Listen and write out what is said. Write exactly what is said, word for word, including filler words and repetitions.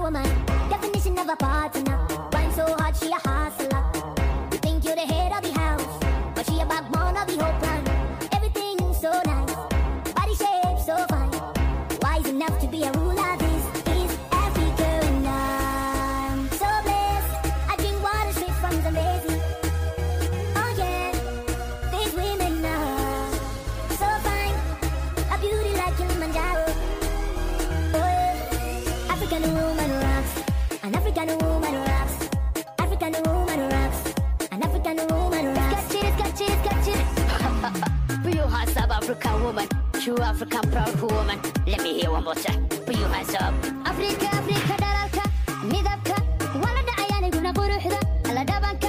woman, definition of a partner. Rhyme so hard, she a hustler. You think you're the head of the house, but she a backbone of the whole plan. Everything so nice, body shape so fine. Wise enough to be a ruler. This is Africa, and I'm so blessed. I drink water straight from the lazy. Oh yeah, these women are so fine, a beauty like Kilimanjaro. Oh yeah, African woman rocks, an African woman rocks, African woman rocks, an African woman rocks. Catch it, catch it, catch it. Put your hands up, African woman. True African proud woman. Let me hear one more time. Put your hands up. Africa, Africa, dalalka, midabka, walada ayani guna quruxda, ala dhabanka.